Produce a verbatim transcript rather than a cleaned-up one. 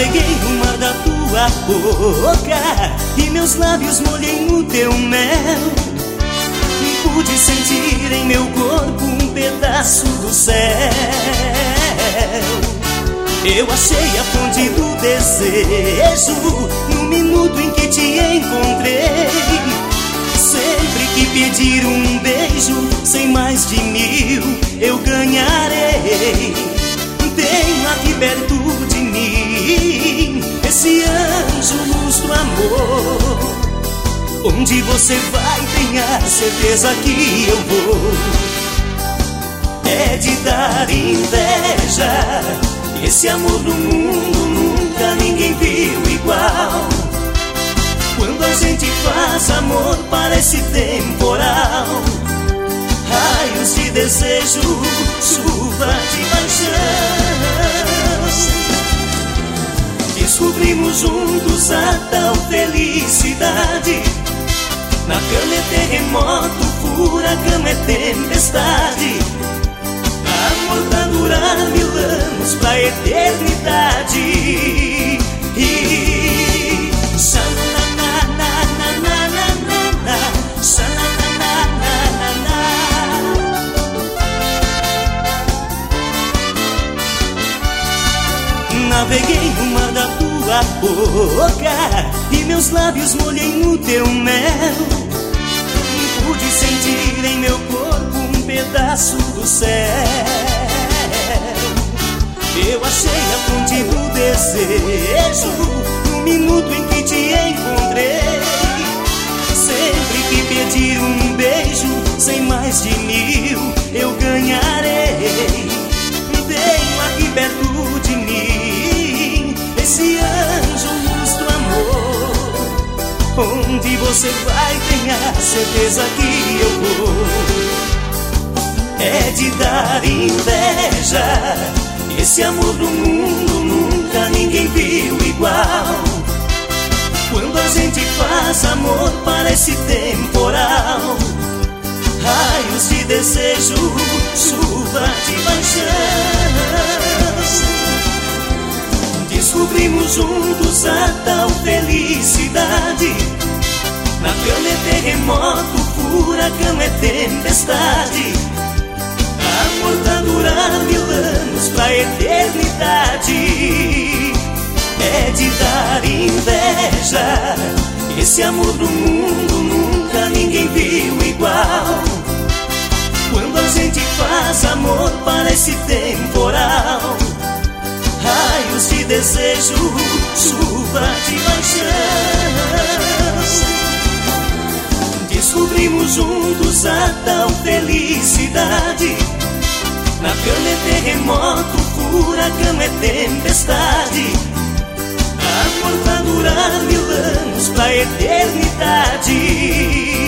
Naveguei no mar da tua boca e meus lábios molhei no teu mel. Pude sentir em meu corpo um pedaço do céu. Eu achei a fonte do desejo no minuto em que te encontrei. Sempre que pedir um beijo, sem mais de mil eu ganharei. Tenho aqui perto de mim esse anjo luz do amor. Onde você vai, tenha certeza que eu vou. É de dar inveja, esse amor no mundo nunca ninguém viu igual. Quando a gente faz amor parece temporal, raios de desejo, chuva de paixão. Descobrimos juntos a tal felicidade. Na cama é terremoto, furacão é tempestade. Amor pra durar mil anos, pra eternidade. E... xanananananana, xananananana. Naveguei no mar da tua boca e meus lábios molhei no teu mel. Pude sentir em meu corpo um pedaço do céu. Eu achei a fonte do desejo no minuto em que te encontrei. Sempre que pedir um beijo, sem mais de mil eu ganharei. Tenho aqui perto de mim esse anjo luz do amor. Onde você vai, tenha certeza que eu vou. É de dar inveja, esse amor no mundo nunca ninguém viu igual. Quando a gente faz amor parece temporal, raios de desejo, chuva de paixão. Descobrimos juntos a tal felicidade. Na cama é terremoto, furacão é tempestade. Amor pra durar mil anos, pra eternidade. É de dar inveja, esse amor no mundo nunca ninguém viu igual. Quando a gente faz amor parece temporal, raios de desejo, chuva de paixão. Descobrimos juntos a tal felicidade. Na cama é terremoto, furacão é tempestade. Amor pra durar mil anos, pra eternidade.